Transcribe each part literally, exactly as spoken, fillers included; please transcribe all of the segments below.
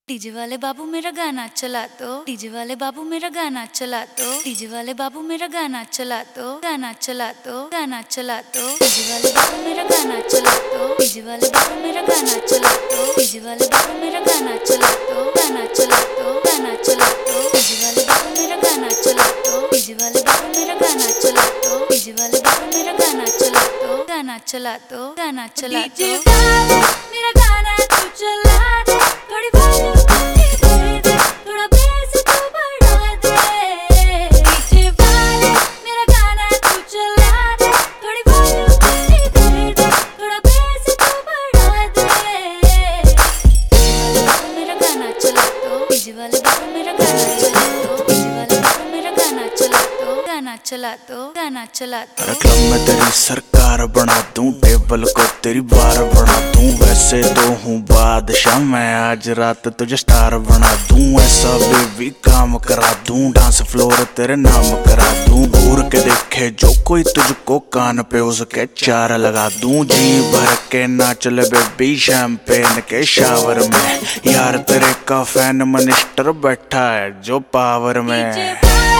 DJ वाले बाबू मेरा गाना चला दो, डीजे वाले बाबू मेरा गाना चला दो, डीजे वाले बाबू मेरा गाना चला दो, गाना चला दो, गाना चला दो, डीजे वाले बाबू मेरा गाना चला दो, डीजे वाले बाबू मेरा गाना चला दो, डीजे वाले बाबू मेरा गाना चला दो, गाना चला दो, गाना चला दो, डीजे वाले बाबू मेरा गाना चला दो, डीजे वाले बाबू मेरा गाना चला दो, डीजे वाले बाबू मेरा गाना चला दो, गाना चला दो, गाना चला दो, डीजे वाले मेरा गाना तू चला दे, थोड़ी वॉल्यूम दे दे, थोड़ा बेस तू बढ़ा दे, डीजे वाले मेरा गाना तू चला दे, थोड़ी वॉल्यूम दे दे, थोड़ा बेस तू बढ़ा दे, मेरा गाना चला दो, डीजे वाले बाबू मेरा गाना चला दो, डीजे वाले बाबू मेरा गाना चला दो, गाना चला दो, गाना चला दो। क्लब में तेरी सरकार बना दूं, टेबल को तेरी बार बना दूं, वैसे तो हूँ बादशाह मैं, आज रात तुझे स्टार बना दूं, ऐसा बेबी काम करा दूं, डांस फ्लोर तेरे नाम करा दूं, घूर के देखे जो कोई तुझको कान पे उसके चार लगा दूं, जी भर के नाच ले बेबी शैंपेन के शावर में, यार तेरे का फैन मिनिस्टर बैठा है जो पावर में।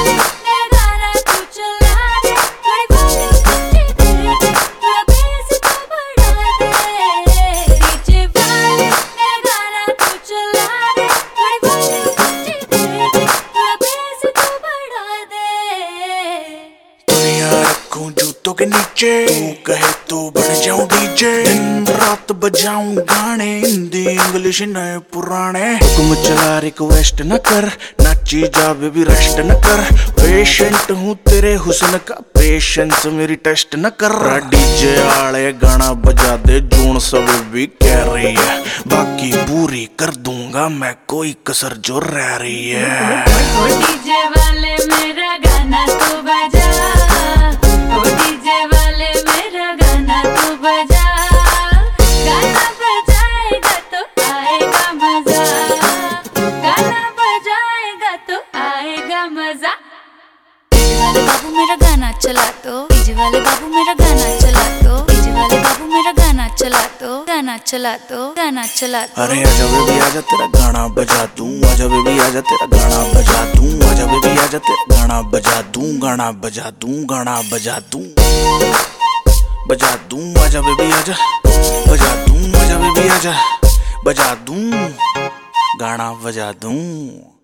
जूतों के नीचे तू कहे तो बन जाऊं डीजे, दिन रात बजाऊं गाने, हिंदी इंग्लिश नए पुराने, हुक्म चला रिक्वेस्ट न कर, नाची जा बेबी रेस्ट न कर, पेशेंट हूँ तेरे हुस्न का, पेशेंस मेरी टेस्ट न कर, डीजे आले गाना बजा दे, जून सब भी कह रही है, बाकी पूरी कर दूंगा मैं कोई कसर जो रह रही है। डीजे वाले मेरा गाना तू बजा, ओ डीजे वाले मेरा गाना तू बजा, गाना बजाएगा तो आएगा मजा, गाना बजाएगा तो आएगा मजा, डीजे वाले बाबू मेरा गाना चला दो, डीजे वाले बाबू मेरा गाना चला दो, डीजे वाले बाबू मेरा गाना चला दो, गाना चला दो, गाना चला दो। अरे आजा बेबी आजा तेरा गाना बजा दूं, आजा बेबी आजा तेरा गाना बजा दूं, आजा बेबी आजा तेरा गाना बजा दूं, गाना बजा दूं, गाना बजा दूं, बजा दूं, आजा बेबी आजा बजा दूं, आजा बेबी आजा बजा दूं, गाना बजा दूं।